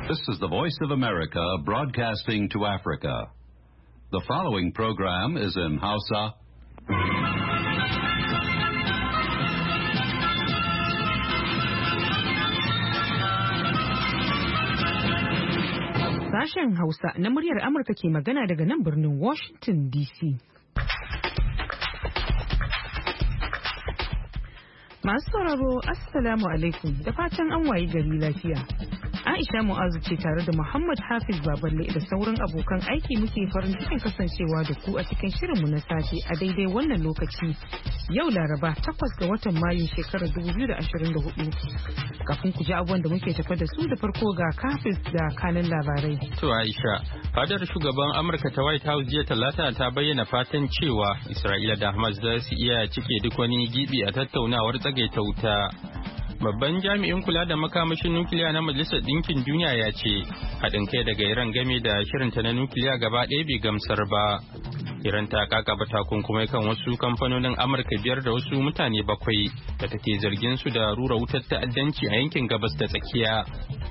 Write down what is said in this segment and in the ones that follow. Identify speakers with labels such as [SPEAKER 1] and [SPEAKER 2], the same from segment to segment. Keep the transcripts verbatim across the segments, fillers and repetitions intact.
[SPEAKER 1] This is the Voice of America broadcasting to Africa. The following program is in Hausa.
[SPEAKER 2] Sashen Hausa na muryar Amurka ke magana daga nan birnin Washington D C. Masu sauraro, Assalamu alaikum, da fatan an wayi gari lafiya. Aisha Mu'azu ce tare da Muhammad Hafiz Baballe da sauran abokan aiki muke farin cikin kasancewa da ku a cikin shirinmu na safe a daidai wannan lokaci. Yau Laraba takwas ga watan Mayu shekarar dubu biyu da ashirin da hudu. Kafin ku ji abubuwan da muke tafa da su da farko ga Hafiz da kanin labarai.
[SPEAKER 3] To Aisha, fadar shugaban Amurka ta White House jiya Talata ta bayyana fatan cewa Isra'ila da Hamas za su iya cike duk wani gibi a tattaunawar tsagaita wuta. Babban jami'in kula da makamashin nukiliya na Majalisar Ɗinkin Duniya ya ce haɗin kai daga Iran game da shirinta na nukiliya gaba ɗaya bai gamsar ba. Iran ta kakaba takunkumai kan wasu kamfanonin Amurka biyar da wasu mutane bakwai da take zargin su da rura wutar ta'addanci a yankin gabas da tsakiya.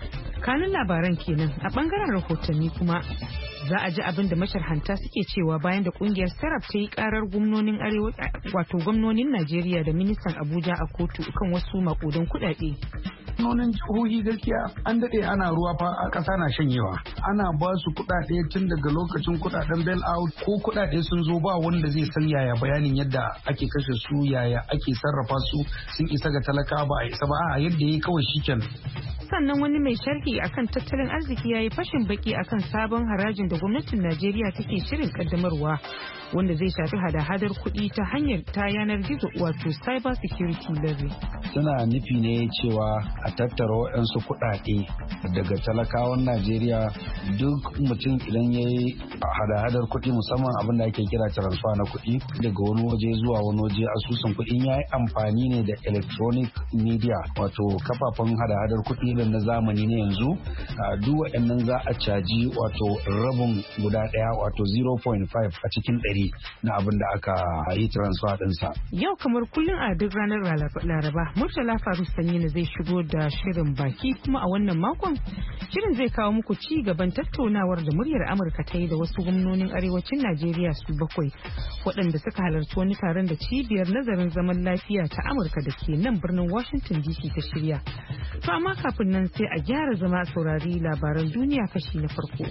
[SPEAKER 2] Kanin labaran kenan a bangaren rahotanni kuma za a ji abin da masharhanta suke cewa bayan da kungiyar Serap ta yi karar gwamnonin arewa wato gwamnonin Najeriya da ministan Abuja a kotu kan wasu makudan kudade.
[SPEAKER 4] Gwamnonin jihohi gaskiya an dade ana ruwa fa a ƙasa na shanyewa. Ana ba su kudade tun daga lokacin kudaden bail out ko kudade sun zo ba wanda zai san yaya bayanin yadda ake kashe su yaya ake sarrafa su sun isa ga talaka ba a isa ba a yadda yayi kawai shikenan.
[SPEAKER 2] Sannan wani mai sharhi akan tattalin arziki ya yi fashin baki akan sabon harajin da gwamnatin Najeriya take shirin kaddamarwa wanda zai shafi hada-hadar kuɗi ta hanyar ta yanar gizo wato cyber security levy.
[SPEAKER 4] Suna nufi ne cewa a tattara waɗansu kuɗaɗe daga talakawan Najeriya duk mutum idan ya yi hada-hadar kuɗi musamman abin da ake kira transfer na kuɗi daga wani waje zuwa wani waje asusun kuɗin ya yi amfani ne da electronic media wato kafafen hada-hadar kuɗi da na zamani ne yanzu duk waɗannan za a caji wato rabin guda ɗaya wato zero point five a cikin ɗari na abin da aka yi transfer ɗinsa.
[SPEAKER 2] Yau kamar kullum a duk ranar Laraba, Murtala Faru Sanyi zai shigo da shirin baki kuma a wannan makon shirin zai kawo muku ci gaban tattaunawar da muryar Amurka ta yi da wasu gwamnonin arewacin Najeriya su bakwai waɗanda suka halarci wani taron da cibiyar nazarin zaman lafiya ta Amurka da ke nan birnin Washington D C ta shirya. To amma kafin nan sai a gyara zama saurari labaran duniya kashi na farko.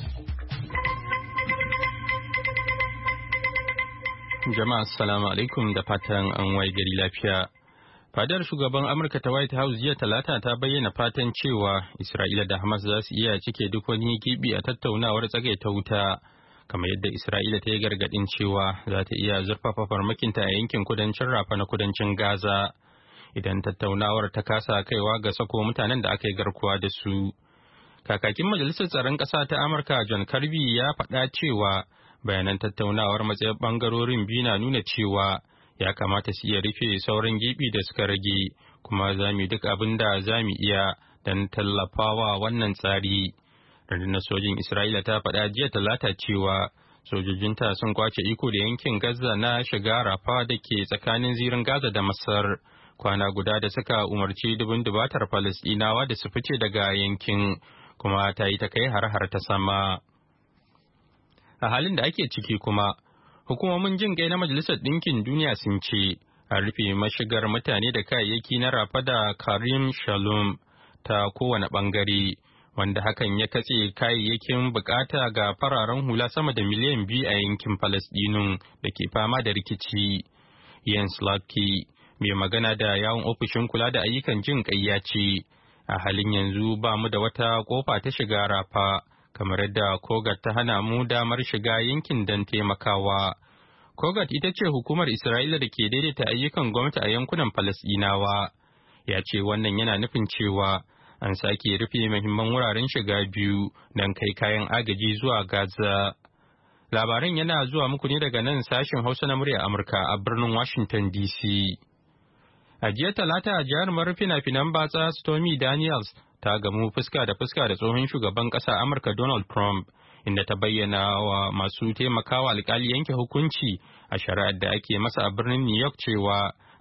[SPEAKER 3] Jama'a assalamu alaikum da fatan an waye gari lafiya. Fadar shugaban Amurka ta White House jiya Talata ta bayyana fatan cewa Isra'ila da Hamas za su iya cike duk wani gibi a tattaunawar tsagaita wuta, kamar yadda Isra'ila ta yi gargadin cewa za ta iya zurfafa farmakinta a yankin kudancin Rafa na kudancin Gaza idan tattaunawar ta kasa kaiwa ga sako mutanen da aka yi garkuwa da su. Kakakin Majalisar Tsaron Ƙasa ta Amurka John Kirby ya faɗa cewa bayanan tattaunawar matsayin bangarorin biyu na nuna cewa ya kamata su iya rufe sauran gibi da suka rage kuma za mu duk abin da za mu iya don tallafawa wannan tsari. Rundunar sojin Isra'ila ta faɗa jiya Talata cewa sojojinta sun kwace iko da yankin Gaza na shiga Rafa da ke tsakanin zirin Gaza da Masar kwana guda da suka umarci dubun dubatar Falasɗinawa da su fice daga yankin kuma ta yi ta kai har-har ta sama. A halin da ake ciki kuma, hukumomin jin kai na Majalisar Ɗinkin Duniya sun ce an rufe mashigar mutane da kayayyaki na Rafa da Karim Shalom ta kowane ɓangare, wanda hakan ya katse kayayyakin bukata ga fararen hula sama da miliyan biyu a yankin Falasɗinun da ke fama da rikici. Jens Laerke, mai magana da yawon ofishin kula da ayyukan jin kai ya ce, a halin yanzu ba mu da wata kofa ta shiga Rafa. Kamar yadda Kogat ta hana mu damar shiga yankin don taimakawa. Kogat ita ce hukumar Isra'ila da ke daidaita ayyukan gwamnati a yankunan Falasɗinawa. Ya ce wannan yana nufin cewa an sake rufe muhimman wuraren shiga biyu don kai kayan agaji zuwa Gaza. Labaran yana zuwa muku ne daga nan sashen Hausa na murya Amurka a birnin Washington D C. A jiya Talata jarumar fina-finan batsa Stormy Daniels ta gamu fuska da fuska da tsohon shugaban ƙasa Amurka Donald Trump, inda ta bayyana wa masu taimakawa alkali yanke hukunci a shari'ar da ake masa a birnin New York cewa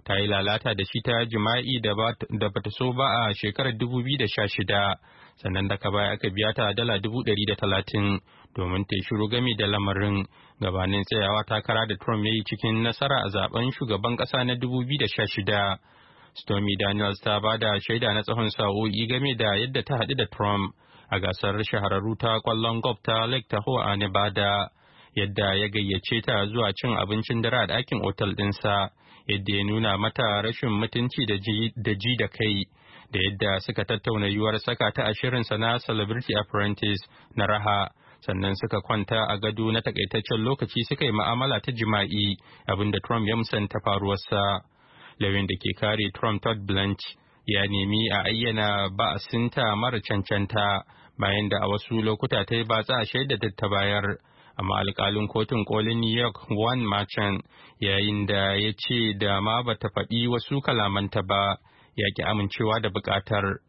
[SPEAKER 3] ta yi lalata da shi ta jima'i da bata so ba a shekarar dubu biyu da sha shida, sannan daga baya aka biya ta dala dubu ɗari da talatin domin ta yi shiru game da lamarin gabanin tsayawa takara da Trump ya yi cikin nasara a zaben shugaban ƙasa na dubu biyu da sha shida. Stormy Daniels ta ba da shaida na tsawon sa'o'i game da yadda ta haɗu da Trump a gasar shahararru ta ƙwallon golf ta Lake Tahoe a Nevada, yadda ya gayyace ta zuwa cin abincin dare a ɗakin otal ɗinsa, yadda ya nuna mata rashin mutunci da ji da kai, da yadda suka tattauna yiwuwar saka ta a shirinsa na Celebrity Apprentice na raha, sannan suka kwanta a gado na takaitaccen lokaci suka yi ma'amala ta jima'i, abinda Trump ya musanta faruwarsa. Lauyan da ke kare Trump, Todd Blanche, ya nemi a ayyana ba'asinta mara cancanta bayan da a wasu lokuta ta yi batsa a shaida ta bayar. Amma alkalin kotun kolin New York Juan Merchan, yayin da ya ce da ma ba ta faɗi wasu kalamanta ba, ya ki amincewa da buƙatar.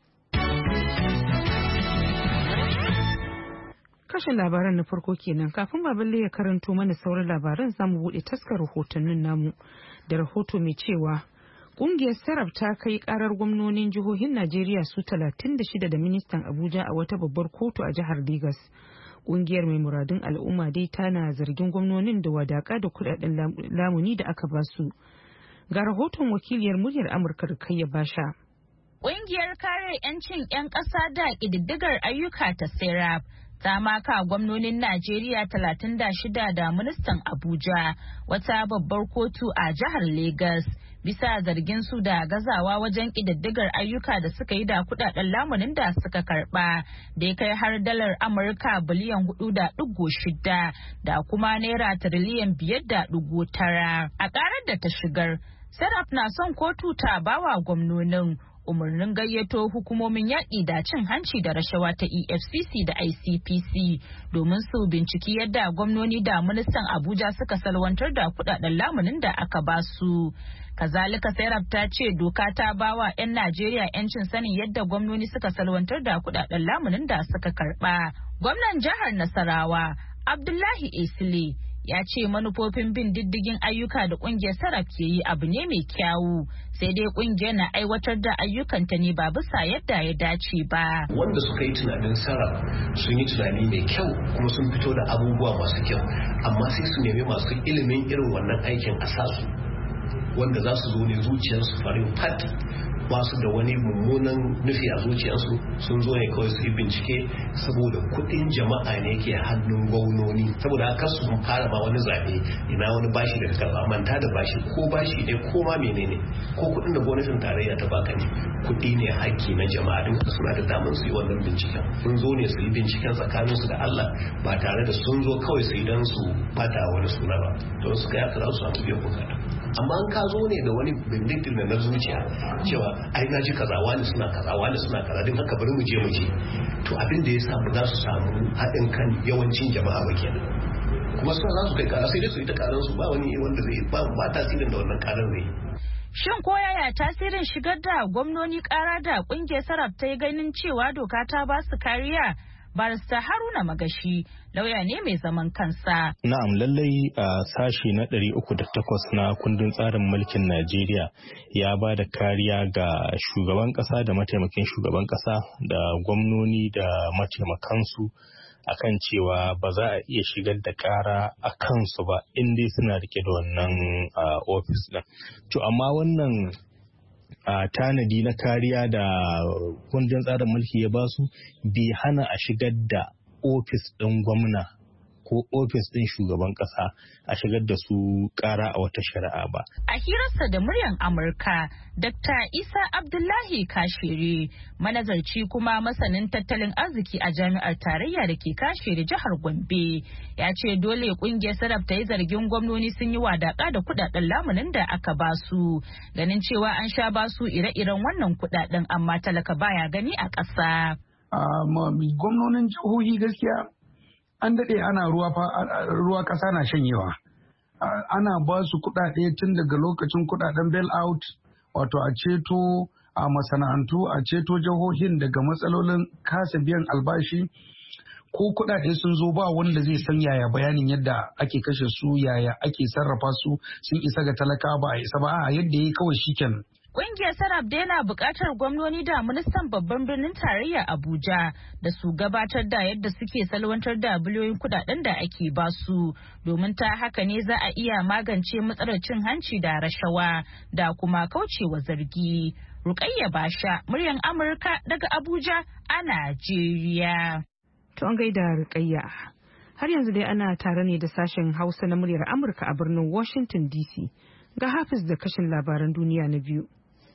[SPEAKER 2] Kashin labaran na farko kenan, kafin Baballe ya karanto mana sauran labaran zamu buɗe taskar rahotannin namu da rahoto mai cewa kungiyar Sarraf ta kai karar gwamnonin jihohin Najeriya su talatin da shida da ministan Abuja a wata babbar kotu a jihar Legas. Kungiyar mai muradun al'umma dai tana zargin gwamnonin da wadaka da kudaden lamuni da aka basu. Ga rahoton wakiliyar muryar Amurka Rukayya Basha.
[SPEAKER 5] Kungiyar kare 'yancin 'yan ƙasa da ƙididdigar ayyuka ta Sarraf ta maka gwamnonin Najeriya talatin da shida da ministan Abuja wata babbar kotu a jihar Legas bisa zargin su da gazawa wajen ƙididdigar ayyuka da suka yi da kudaden lamunin da suka karba da ya kai har dalar Amurka biliyan hudu da digo shida da kuma naira tiriliyan biyar da digo tara. A karar da ta shigar, Sarraf na son kotu ta bawa gwamnonin umarnin gayyato hukumomin yaƙi da cin hanci da rashawa ta E F C C da I C P C domin su binciki yadda gwamnoni da ministan Abuja suka salwantar da kudaden lamunin da aka ba su. Kazalika Sarraf ta ce doka ta bawa 'yan Najeriya 'yancin sanin yadda gwamnoni suka salwantar da kudaden lamunin da suka karba. Gwamnan jihar Nasarawa Abdullahi Esile ya ce manufofin bin diddigin ayyuka da kungiyar Sarraf ke yi abu ne mai kyawu, sai dai kungiyar na aiwatar da ayyukanta ne ba bisa yadda ya dace ba.
[SPEAKER 6] Wanda suka yi tunanin Sarraf sun yi tunani mai kyau kuma sun fito da abubuwa masu kyau, amma sai su nemi masu ilimin irin wannan aikin a sa su, wanda za su zo ne zuciyarsu farin fati, ba su da wani mummunan nufi a zuciyarsu, sun zo ne kawai su yi bincike saboda kuɗin jama'a ne ke hannun gwamnoni, saboda haka su fara ma wani zaɓe ina wani bashi da karɓa, manta da bashi ko bashi ne ko ma menene ko kuɗin da gwamnatin tarayya ta baka ne, kuɗi ne hakki na jama'a, din suna da damar su yi wannan binciken. Sun zo ne su yi binciken tsakanin su da Allah ba tare da sun zo kawai su yi don su bata wani suna ba, don su kai aka za su samu biyan bukata. Amma an ka zo ne da wani bindiktin na zuciya cewa ai na ji kaza wani suna kaza wani suna kaza din haka bari mu je mu je, to abin da ya sa ba za su samu haɗin kan yawancin jama'a ba kenan, kuma suna za su kai kara sai dai su yi ta karan su ba wani wanda zai ba tasirin da wannan karan zai.
[SPEAKER 5] Shin ko yaya tasirin shigar da gwamnoni kara da kungiyar Sarraf ta yi ganin cewa doka ta ba su kariya? Barista Haruna Magashi lauya ne mai zaman kansa.
[SPEAKER 7] Na'am, lallai a sashi na ɗari uku da takwas na kundin tsarin mulkin Najeriya ya ba da kariya ga shugaban ƙasa da mataimakin shugaban ƙasa da gwamnoni da mataimakansu akan cewa ba za a iya shigar da ƙara a kansu ba in dai suna rike da wannan ofis ɗin. To amma wannan a tanadi na kariya da kundin tsarin mulki ya basu bai hana a shigar da ofis ɗin gwamna ko ofis ɗin shugaban ƙasa a shigar da su ƙara a wata shari'a ba.
[SPEAKER 5] A hirarsa da muryar Amurka, Dakta Isa Abdullahi Kashiri, manazarci kuma masanin tattalin arziki a jami'ar tarayya da ke Kashiri jihar Gombe, ya ce dole ƙungiyar Sarraf ta yi zargin gwamnoni sun yi wadaƙa da kuɗaɗen lamunin da aka ba su, ganin cewa an sha ba su ire-iren wannan kuɗaɗen amma talaka baya gani a ƙasa.
[SPEAKER 8] Gwamnonin jihohi gaskiya an daɗe ana ruwa ruwa ƙasa na shanyewa. Ana ba su kuɗaɗe tun daga lokacin kuɗaɗen bail out, wato a ceto a masana'antu, a ceto jihohin daga matsalolin kasa biyan albashi. ko kuɗaɗe sun zo ba wanda zai san yaya bayanin yadda ake kashe su, yaya ake sarrafa su, sun isa ga talakawa ba a isa ba a yadda ya kawai shikenan.
[SPEAKER 5] Ƙungiyar Sarab da yana buƙatar gwamnoni da ministan babban birnin tarayya Abuja da su gabatar da yadda suke salwantar da biliyoyin kudaden da ake basu domin ta haka ne za a iya magance matsalar cin hanci da rashawa da kuma kaucewa zargi. Rukayya Basha, muryar Amurka daga Abuja a Najeriya.
[SPEAKER 2] To an gaida Rukayya. Har yanzu dai ana tare ne da sashen Hausa na muryar Amurka a birnin Washington D C. Ga Hafiz da kashin labaran duniya na biyu.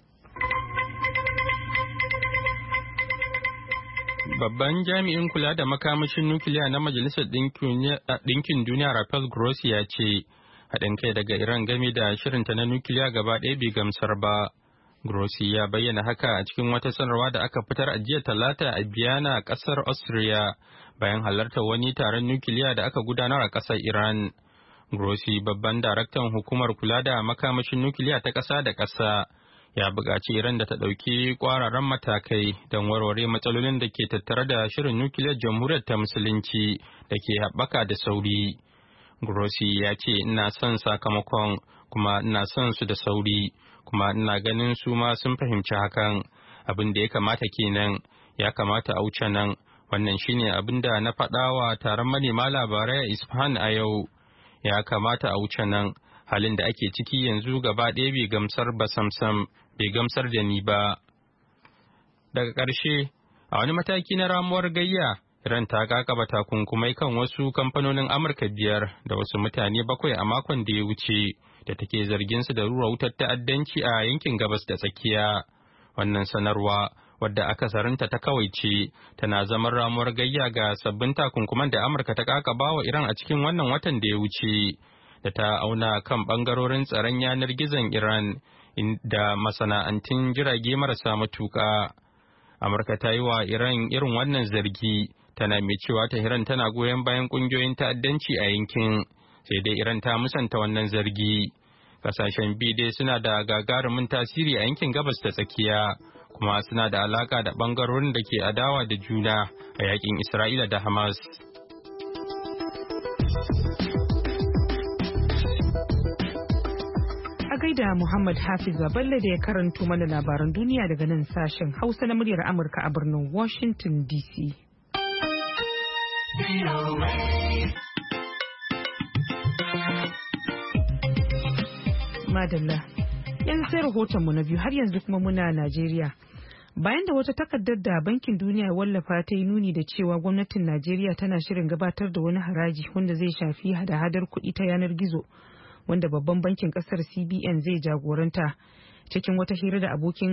[SPEAKER 3] Babban jami'in kula da makamashin nukiliya na Majalisar Ɗinkin Duniya Rafael Grossi ya ce, haɗin kai daga Iran game da shirinta na nukiliya gaba ɗaya bai gamsar ba. Grossi ya bayyana haka a cikin wata sanarwa da aka fitar a jiya Talata a Vienna, ƙasar Austria, bayan halartar wani taron nukiliya da aka gudanar a ƙasar Iran. Grossi, babban daraktan hukumar kula da makamashin nukiliya ta ƙasa da ƙasa, ya buƙaci Iran da ta ɗauki ƙwararren matakai don warware matsalolin da ke tattare da shirin nukiliyar jamhuriyar ta musulunci da ke haɓaka da sauri. Grossi ya ce ina son sakamakon kuma ina son su da sauri kuma ina ganin su ma sun fahimci hakan. Abin da ya kamata kenan, ya kamata a wuce nan. Wannan shine abin da na faɗa wa taron manema labarai a Isfahan a yau. Ya kamata a wuce nan. Halin da ake ciki yanzu gaba ɗaya bai gamsar ba samsam, bai gamsar da ni ba. Daga ƙarshe, a wani mataki na ramuwar gayya, Iran ta kakaba takunkumai kan wasu kamfanonin Amurka biyar da wasu mutane bakwai a makon da ya wuce, da take zargin su da rura wutar ta'addanci a yankin gabas da tsakiya. Wannan sanarwa, wadda akasarinta ta kawai ce, tana zaman ramuwar gayya ga sabbin takunkuman da Amurka ta kakaba wa Iran a cikin wannan watan da ya wuce. Da ta auna kan ɓangarorin tsaron yanar gizon Iran da masana'antun jirage marasa matuƙa. Amurka ta yi wa Iran irin wannan zargi, tana mai cewa Tehran tana goyon bayan ƙungiyoyin ta'addanci a yankin, sai dai Iran ta musanta wannan zargi. Kasashen biyu dai suna da gagarumin tasiri a yankin gabas da tsakiya, kuma suna da alaƙa da ɓangarorin da ke adawa da juna a yakin Isra'ila da Hamas.
[SPEAKER 2] gaida Muhammad Hafiz Baballe da ya karanto mana labaran duniya daga nan sashen Hausa na muryar Amurka a birnin Washington D C. Madalla. Yanzu sai rahotonmu na biyu har yanzu kuma muna Najeriya. Bayan da wata takardar da Bankin Duniya wallafa ta yi nuni da cewa gwamnatin Najeriya tana shirin gabatar da wani haraji wanda zai shafi hada-hadar kuɗi ta yanar gizo. Wanda babban bankin kasar C B N zai jagoranta, cikin wata hira da abokin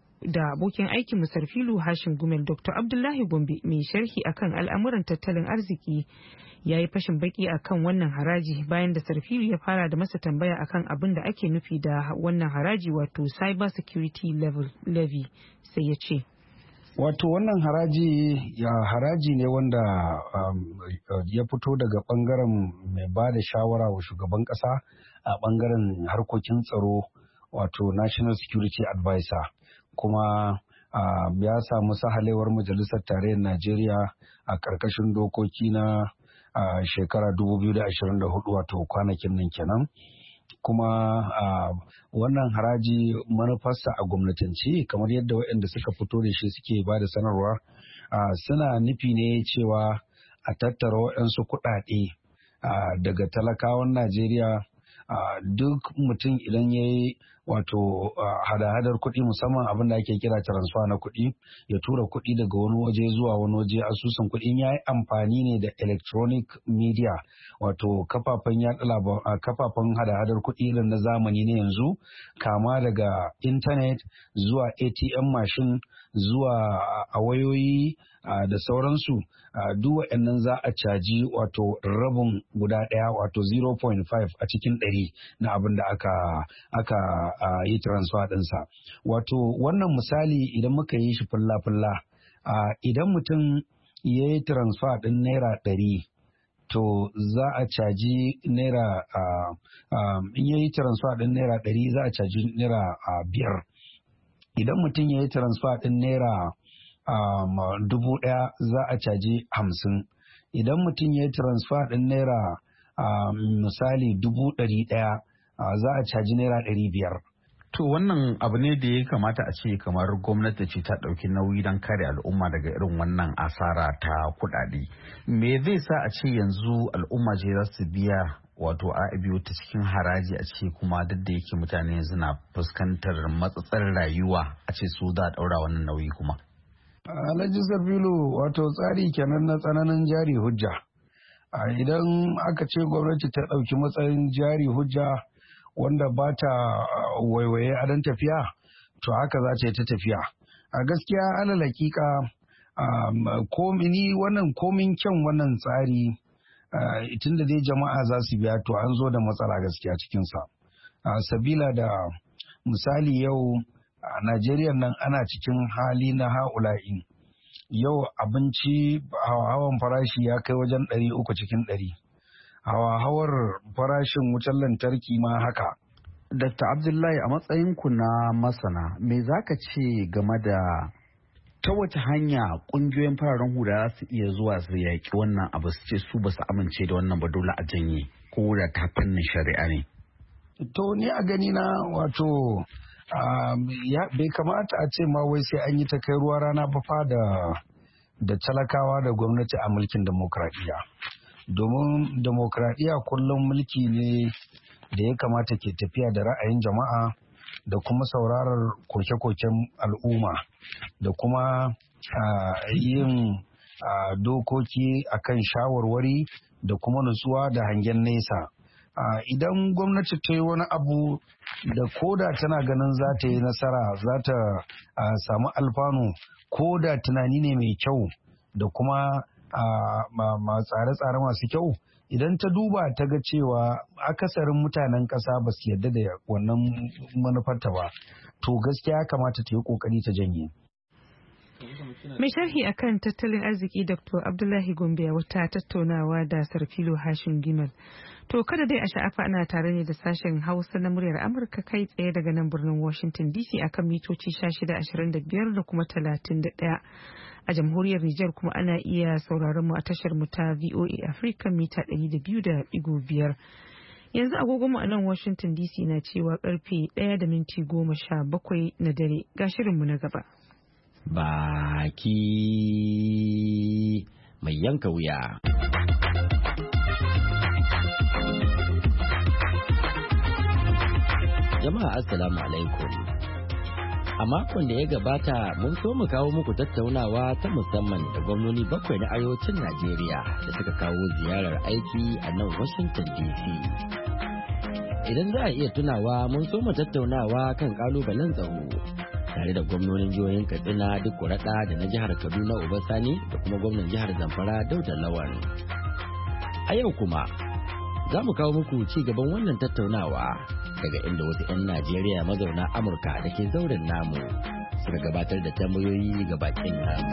[SPEAKER 2] da abokin aikin Musarfilu Hashim Gumel, Doctor Abdullahi Gombe mai sharhi akan al'amuran tattalin arziki ya yi fashin baki akan wannan haraji bayan da Sarfilu ya fara da masa tambaya akan abin da ake nufi da wannan haraji, wato cyber security level levy, sai ya ce
[SPEAKER 4] wato wannan haraji ya haraji ne wanda um, ya fito daga bangaren mai ba da shawara wa shugaban kasa a bangaren harkokin tsaro, wato National Security Advisor, kuma uh, ya samu sahalewar majalisar tarayyar Najeriya a karkashin dokoki na uh, shekara dubu biyu da ashirin da hudu, wato kwanakin nan kenan. Kuma uh, wannan haraji manufarsa a gwamnatance, kamar yadda waɗanda suka fito da shi suke ba da sanarwa, uh, suna nufi ne cewa a tattara waɗansu kuɗaɗe uh, daga talakawan Najeriya. Uh, duk mutum idan ya yi wato uh, hada-hadar kuɗi, musamman abin da ake kira transfer na kuɗi, ya tura kuɗi daga wani waje zuwa wani waje asusun kuɗi, ya yi amfani ne da electronic media, wato kafafen yaɗa labarai, kafafen hada-hadar kuɗi irin na zamani ne yanzu, kama daga intanet zuwa A T M machine zuwa a wayoyi uh, da sauransu. Uh, duk waɗannan za a caji wato rabin guda ɗaya, wato zero point five a cikin ɗari na abin da aka aka uh, yi transfer ɗinsa. Wato wannan misali idan muka yi shi fulla-fulla, uh, idan mutum ya yi transfer ɗin naira ɗari, to za a caji naira uh, um, in ya yi transfer ɗin naira ɗari za a caji naira uh, biyar. Idan mutum ya yi transfer ɗin naira Um, dubu ɗaya za a caji hamsin.
[SPEAKER 8] idan mutum ya yi transfer ɗin naira misali dubu ɗari ɗaya za a caji naira ɗari biyar.
[SPEAKER 9] To wannan abu ne da ya kamata a ce kamar gwamnati ce ta ɗauki nauyi don kare al'umma daga irin wannan asara ta kuɗaɗe. Me zai sa a ce yanzu al'umma ce za su biya wato a biyo ta cikin haraji a ce kuma duk da yake mutane yanzu na fuskantar matsatsar rayuwa a ce su za a ɗaura wannan nauyi kuma.
[SPEAKER 8] Alhaji Sarfilu wato tsari kenan na tsananin jari hujja. Idan aka ce gwamnati ta ɗauki matsayin jari hujja wanda ba ta waiwaye a dan tafiya to haka za ta yi ta tafiya. A gaskiya alal hakika ni wannan komin kyan wannan tsari tun da dai jama'a za su biya to an zo da matsala gaskiya cikinsa. Sabila da misali yau a Najeriya nan ana cikin hali na ha'ula'i. Yau abinci hawan farashi ya kai wajen ɗari uku cikin ɗari. Hawa-hawar farashin wutar lantarki ma haka.
[SPEAKER 9] Dakta Abdullahi, a matsayinku na masana, me za ka ce game da ta wace hanya ƙungiyoyin fararen hula za su iya zuwa su yaƙi wannan abu su ce su ba su amince da wannan ba dole a janye ko da ta fannin shari'a ne?
[SPEAKER 8] To ni a gani na wato bai kamata a ce ma wai sai an yi ta kai ruwa rana ba fa da talakawa da gwamnati a mulkin demokradiyya. Domin demokradiyya kullum mulki ne da ya kamata ke tafiya da ra'ayin jama'a da kuma saurarar koke-koken al'umma da kuma yin dokoki akan shawarwari da kuma nutsuwa da hangen nesa. Idan gwamnati ta yi wani abu da koda tana ganin za ta yi nasara za ta samu alfanu ko da tunani ne mai kyau da kuma ma tsare-tsare masu kyau, idan ta duba ta ga cewa akasarin mutanen ƙasa ba su yarda da wannan manufarta ba, to gaskiya kamata ta yi ƙoƙari ta janye.
[SPEAKER 2] Mai sharhi akan tattalin arziki Doctor Abdullahi Gombe wata tattaunawa da Sarfilo Hashin Gimal. To kada dai a sha'afa ana tare ne da sashen Hausa na muryar Amurka kai tsaye daga nan birnin Washington D C akan mitoci shida ashirin da biyar da kuma talatin da ɗaya. A jamhuriyar Nijar kuma ana iya sauraron mu a tashar mu ta V O A Africa mita ɗari da biyu da ɗigo biyar. Yanzu agogonmu a nan Washington D C na cewa karfe ɗaya da minti goma sha bakwai na dare ga shirinmu na gaba.
[SPEAKER 10] Baki mai yanka wuya. Jama'a assalamu alaikum. A makon da ya gabata mun so mu kawo muku tattaunawa ta musamman da gwamnoni bakwai na arewacin Najeriya da suka kawo ziyarar aiki a nan Washington D C. Idan za a iya tunawa mun so mu tattaunawa kan kalubalen tsaro tare da gwamnonin jihohin Katsina duk kurada da na jihar Kaduna Obasani da kuma gwamnan jihar Zamfara Dauda Lawan. A yau kuma za mu kawo muku ci gaban wannan tattaunawa daga inda wasu 'yan Najeriya mazauna Amurka da ke zauren namu suka gabatar da tambayoyi ga bakin namu.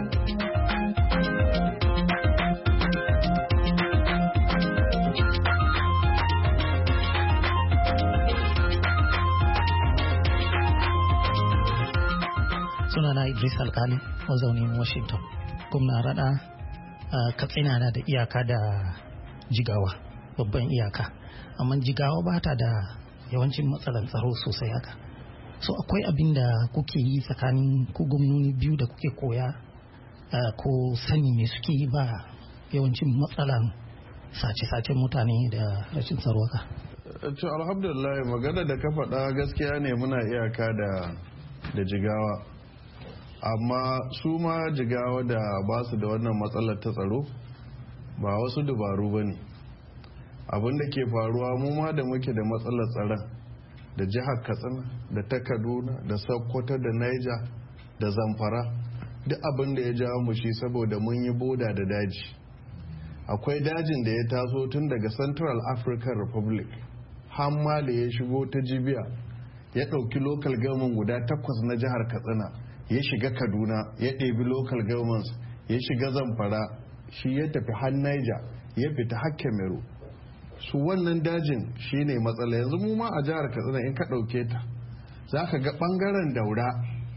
[SPEAKER 11] Sunana Idris Alkali, mazaunin Washington. Gwamna Rada Katsina na da iyaka da Jigawa, babban iyaka. Amma Jigawa ba ta da yawancin matsalar tsaro sosai haka. So akwai abin da kuke yi tsakanin ku gwamnoni biyu da kuke koya ko sani me suke yi ba yawancin matsalan sace-sacen mutane da rashin tsaro haka.
[SPEAKER 12] To alhamdulillah magana da ka faɗa gaskiya ne muna iyaka da da Jigawa. Amma su ma Jigawa da ba su da wannan matsalar ta tsaro ba wasu dabaru ba ne. Abin da ke faruwa mu ma da muke da matsalar tsaron da jihar Katsina da ta Kaduna da Sokoto da Niger da Zamfara duk abin da ya jawo mu shi saboda mun yi boda da daji. Akwai dajin da ya taso tun daga Central African Republic har ma da ya shigo ta Jibiya ya ɗauki local government guda takwas na jihar Katsina ya shiga Kaduna ya ɗebi local governments ya shiga Zamfara shi ya tafi har Niger ya fita har Cameroon. Su wannan dajin shine matsala. Yanzu mu ma a jihar Katsina in ka ɗauke ta za ka ga ɓangaren Daura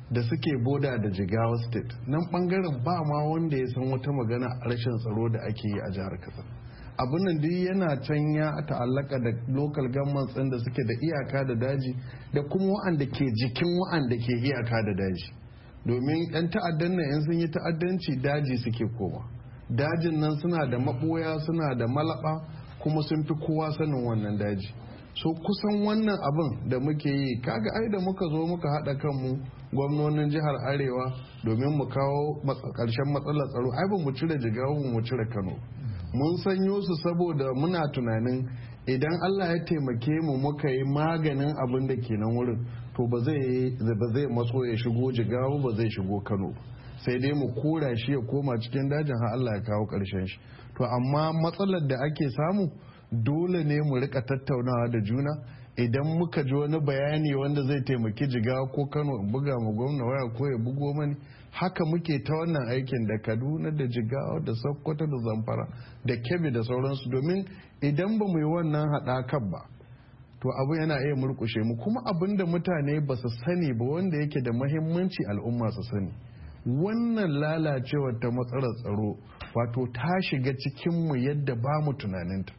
[SPEAKER 12] da suke boda da Jigawa state nan bangaren ba ma wanda ya san wata magana a rashin tsaro da ake yi a jihar Katsina. Abin nan duk yana can ya ta'allaka da local governments ɗin da suke da iyaka da daji da kuma wa'anda ke jikin wa'anda ke iyaka da daji, domin 'yan ta'addan nan in sun yi ta'addanci daji suke koma. Dajin nan suna da maɓoya, suna da malaba, kuma sun fi kowa sanin wannan daji. So kusan wannan abin da muke yi, kaga ai da muka zo muka haɗa kanmu gwamnonin jihar Arewa domin mu kawo ƙarshen matsalar tsaro, ai ba mu cire Jigawa mu cire Kano. Mun sanyo su saboda muna tunanin idan Allah ya taimake mu muka yi maganin abin da ke nan wurin, to ba zai matso ya shigo Jigawa, ba zai shigo Kano, sai dai mu kora shi ya koma cikin dajin har Allah ya kawo ƙarshen shi. To amma matsalar da ake samu, dole ne mu rika tattaunawa da juna. Idan muka ji wani bayani wanda zai taimaki Jigawa ko Kano, in buga mu gwamna waya ko ya bugo mani. Haka muke ta wannan aikin da Kaduna da Jigawa da Sokoto da Zamfara da Kebbi da sauransu, domin idan ba mu yi wannan haɗakan ba, to abu yana iya murkushe mu. Kuma abin da mutane ba su sani ba wanda yake da mahimmanci al'umma su sani, wannan lalacewar ta matsalar tsaro wato ta shiga cikinmu yadda ba mu tunaninta.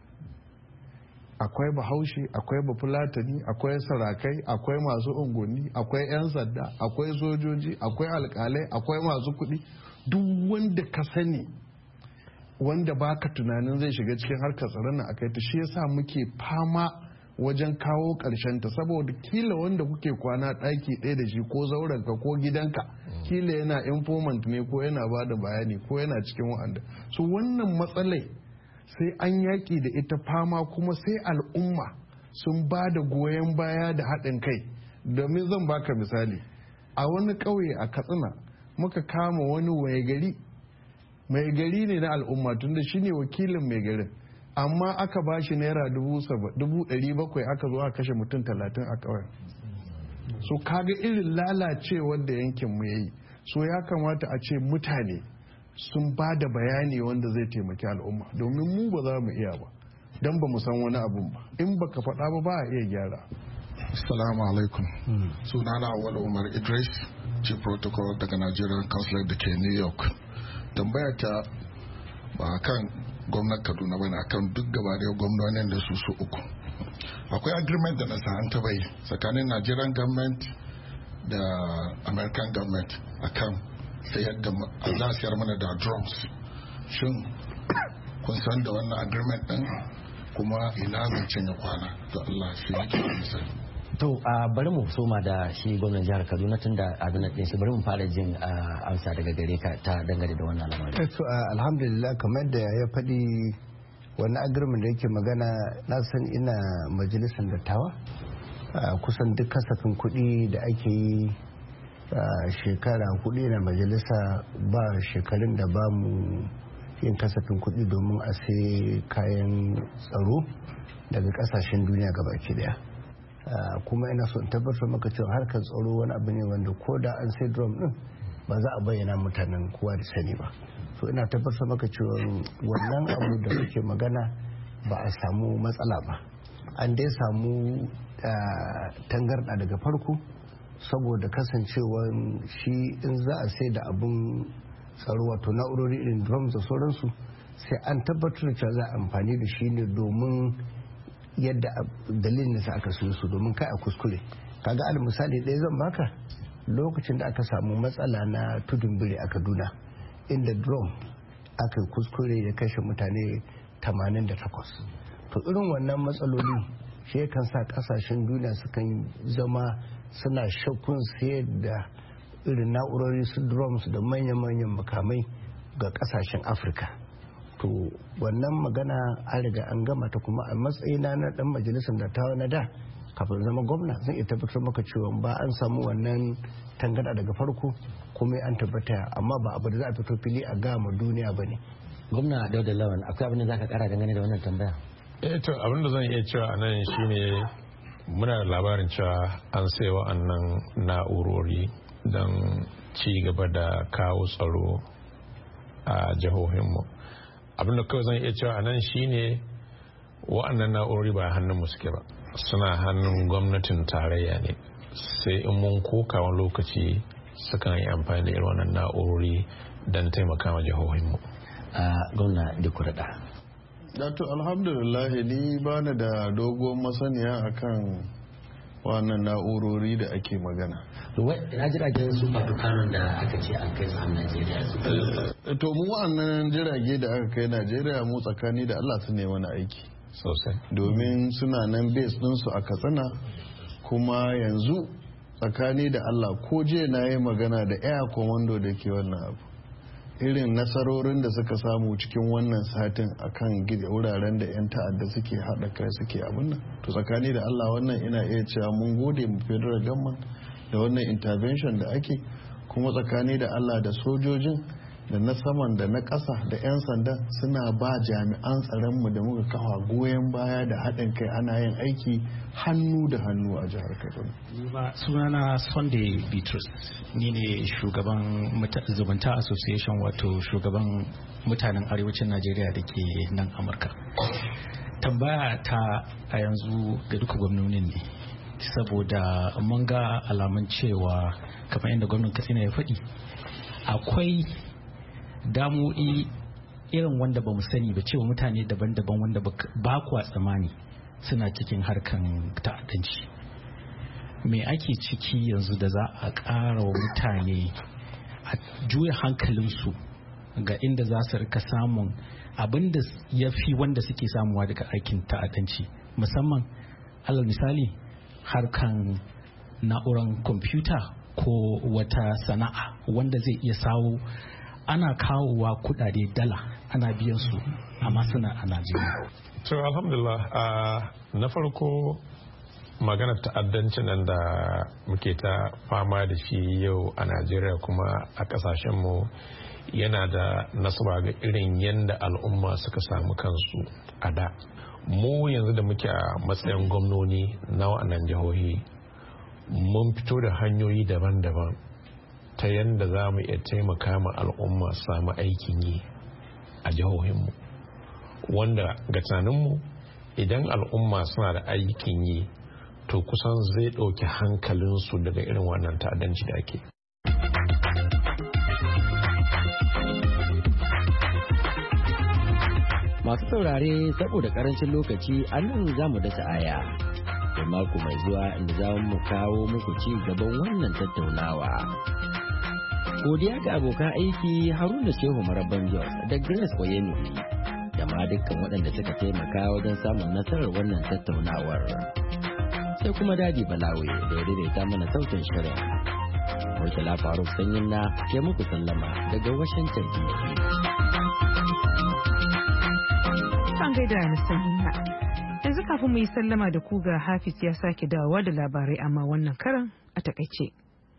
[SPEAKER 12] Akwai bahaushe, akwai bafulatani, akwai sarakai, akwai masu unguwanni, akwai 'yan sanda, akwai sojoji, akwai alkalai, akwai masu kuɗi. Duk wanda ka sani wanda baka tunanin zai shiga cikin harkar tsaron nan akai ta, shi yasa muke fama wajen kawo ƙarshen ta, saboda kila wanda kuke kwana ɗaki ɗaya da shi ko zaurenka ko gidanka, kila yana informant ne ko yana bada bayani ko yana cikin wa'anda. So wannan matsalai sai an yaƙi da ita fama, kuma sai al'umma sun ba da goyon baya da haɗin kai. Domin zan baka misali, a wani ƙauye a Katsina muka kama wani mai gari mai gari ne na al'umma, tunda shi ne wakilin mai garin, amma aka ba shi naira dubu ɗari bakwai aka zo aka kashe mutum talatin a ƙauyen. So kaga irin lalacewar da yankinmu ya yi. So ya kamata a ce mutane sun ba da bayani wanda zai taimaki al'umma, domin mu ba za mu iya ba, don ba mu san wani abun ba. In baka faɗa ba ba a iya gyara.
[SPEAKER 13] Assalamu alaikum. Sunana Awal Umar Idris, Chief Protocol daga Nigerian Consulate da ke New York. Tambaya ta ba kan gwamnan Kaduna ba, na kan duk gaba da gwamnonin da su su uku. Akwai agreement da na an taɓa yi tsakanin Nigerian government da American government akan sayar da za a siyar mana da drones. Shin kun san da wannan agreement din, kuma ina zancen ya kwana? To Allah shi yake misali.
[SPEAKER 10] To a bari mu soma da shi gwamnan jihar Kaduna, tun da abin din shi, bari mu fara jin amsa daga gare ka ta dangane da wannan lamarin.
[SPEAKER 14] To alhamdulillah, kamar da ya faɗi wani agreement da yake magana, na san ina majalisar dattawa, kusan duk kasafin kuɗi da ake yi shekara hudu na majalisa, ba shekarun da ba mu yin kasafin kuɗi domin a sai kayan tsaro daga kasashen duniya gabaki daya. Kuma ina so in tabbatar maka cewa harkar tsaro wani abu ne wanda ko da an sai drum din ba za a bayyana mutanen kowa da sani ba. So ina tabbatar maka cewa wannan abu da kake magana ba a samu matsala ba, an dai samu tangarɗa daga farko, saboda kasancewar shi in za a sai da abun tsaro wato na'urori irin drums da sauransu, sai an tabbatar da cewa za a amfani da shi ne domin yadda dalilin da aka siyo su, domin kai a kuskure. Kaga al misali ɗaya zan baka, lokacin da aka samu matsala na tudun biri a Kaduna, inda drum aka kuskure ya kashe mutane tamanin da takwas. To irin wannan matsaloli shi kan sa kasashen duniya sukan zama suna shakkun sayar da irin na'urori su drums da manya-manyan makamai ga kasashen Afirka. To wannan magana an riga an gama ta, kuma a matsayina na dan majalisar dattawa na da kafin zama gwamna zan iya tabbatar maka cewa ba an samu wannan tangada daga farko, kuma an tabbata, amma ba abu da za a fito fili a gama duniya ba ne.
[SPEAKER 10] Gwamna Dauda Lawan, akwai abin da za ka kara dangane da wannan tambaya?
[SPEAKER 15] Eh to abin da zan iya cewa a nan shine muna da labarin cewa an sai wa'annan na'urori don ci gaba da kawo tsaro a jihohinmu. Abin da kawai zan iya cewa a nan shine wa'annan na'urori ba hannunmu suke ba, suna hannun gwamnatin tarayya ne. Sai in mun koka wani lokaci sukan yi amfani da irin wannan na'urori don taimaka wa jihohinmu.
[SPEAKER 10] a gwamna Dikurada.
[SPEAKER 12] Dato alhamdulillah ni ba na da dogon masaniya akan wannan na'urori da ake magana.
[SPEAKER 10] Na jiragen su fadukanon da aka ce an kai su a Najeriya.
[SPEAKER 12] To mu wa'annan jirage da aka kai Najeriya mu tsakani da Allah su ne wani aiki.
[SPEAKER 15] Sosai.
[SPEAKER 12] Domin suna nan base ɗinsu a Katsina kuma yanzu tsakani da Allah ko je na yi magana da Air Commando da ke wannan abu. Irin nasarorin da suka samu cikin wannan satin akan wuraren da 'yan ta'adda suke haɗa kai suke abin nan to tsakani da Allah wannan ina iya cewa mun gode mu federal government da wannan intervention da ake kuma tsakani da Allah da sojojin da na saman da na ƙasa da 'yan sandan suna ba jami'an tsaronmu da muka kafa goyon baya da haɗin kai ana yin aiki hannu da hannu a jihar Kaduna.
[SPEAKER 11] Sunana Sunday Bitrus, ni ne shugaban Zumunta Association, wato shugaban mutanen arewacin Najeriya da ke nan Amurka. Tambaya ta a yanzu ga duka gwamnonin ne, saboda mun ga alamun cewa kamar yadda gwamnan Katsina ya faɗi akwai damu'i irin wanda ba mu sani ba, cewa mutane daban-daban wanda ba kwa tsammani suna cikin harkan ta'addanci. Me ake ciki yanzu da za a ƙara wa mutane a juya hankalinsu ga inda za su rika samun abin da ya fi wanda suke samuwa daga aikin ta'addanci, musamman alal misali harkan na'urar kwamfuta ko wata sana'a wanda zai iya sawo ana kawowa kudade dala ana biyan su amma suna a Najeriya.
[SPEAKER 15] To alhamdulillah, na farko maganar ta'addancin nan da muke ta fama da shi yau a Najeriya kuma a kasashenmu yana da nasaba ga irin yadda al'umma suka samu kansu a da. Mu yanzu da muke a matsayin gwamnoni na wa'annan jihohi mun fito da hanyoyi daban-daban ta yadda za mu iya taimaka ma al'umma samu aikin yi a jihohinmu, wanda ga tunaninmu idan al'umma suna da aikin yi to kusan zai ɗauki hankalinsu daga irin wannan ta'addanci da ake.
[SPEAKER 10] Masu saurare, saboda karancin lokaci an nan za mu dasa aya. Da mako mai zuwa inda za mu kawo muku ci gaban wannan tattaunawa. Godiya ga abokan aiki Haruna Shehu Maraban Jos da Grace Oyemi da ma dukkan waɗanda suka taimaka wajen samun nasarar wannan tattaunawar. Sai kuma Dadi Balawe da ya daidaita mana sautin shirin. Murtala Faruk Sanyin na ke muku sallama daga Washington D C.
[SPEAKER 2] An gaida na Sanyin na. Yanzu kafin mu yi sallama da ku ga Hafiz ya sake dawowa da labarai amma wannan karan a takaice.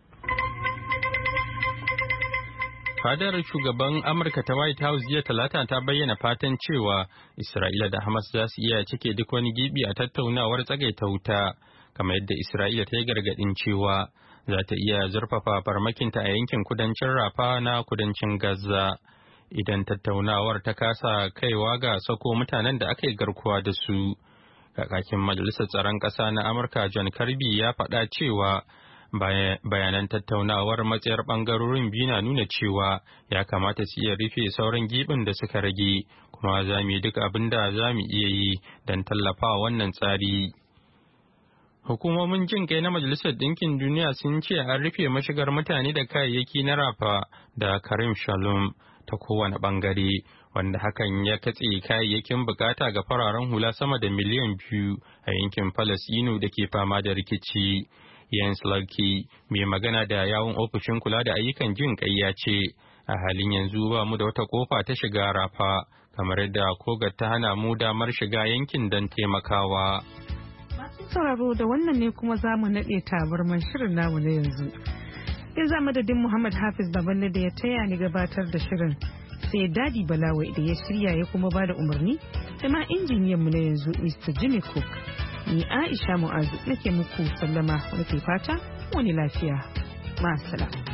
[SPEAKER 3] Fadar shugaban Amurka ta White House jiya Talata ta bayyana fatan cewa Isra'ila da Hamas za su iya cike duk wani gibi a tattaunawar tsagaita wuta, kamar yadda Isra'ila ta yi gargadin cewa za ta iya zurfafa farmakinta a yankin kudancin Rafa na kudancin Gaza idan tattaunawar ta kasa kaiwa ga sako mutanen da aka yi garkuwa da su. Kakakin Majalisar Tsaron Ƙasa na Amurka John Kirby ya faɗa cewa bayanan tattaunawar matsayar bangarorin biyu na nuna cewa ya kamata su iya rufe sauran gibin da suka rage, kuma za mu yi duk abin da za mu iya yi don tallafawa wannan tsari. Hukumomin jin kai na Majalisar Ɗinkin Duniya sun ce an rufe mashigar mutane da kayayyaki na Rafa da Karim Shalom ta kowane bangare, wanda hakan ya katse kayayyakin bukata ga fararen hula sama da miliyan biyu a yankin Falasɗinu da ke fama da rikici. Jens Larky, mai magana da yawun ofishin kula da ayyukan jin kai, ya ce a halin yanzu ba mu da wata kofa ta shiga Rafa, kamar yadda kogar ta hana mu damar shiga yankin don taimakawa.
[SPEAKER 2] Masu sauraro da wannan ne kuma za mu naɗe tabarman shirin namu na yanzu. In za madadin Muhammad Hafiz Baballe da ya taya ni gabatar da shirin, sai Dadi Balawai da ya shirya ya kuma ba da umarni, da ma injiniyanmu na yanzu Mister Jimmy Cook. Ni Aisha Mu'azu nake muku sallama, nake fata wani lafiya. Ma'asala.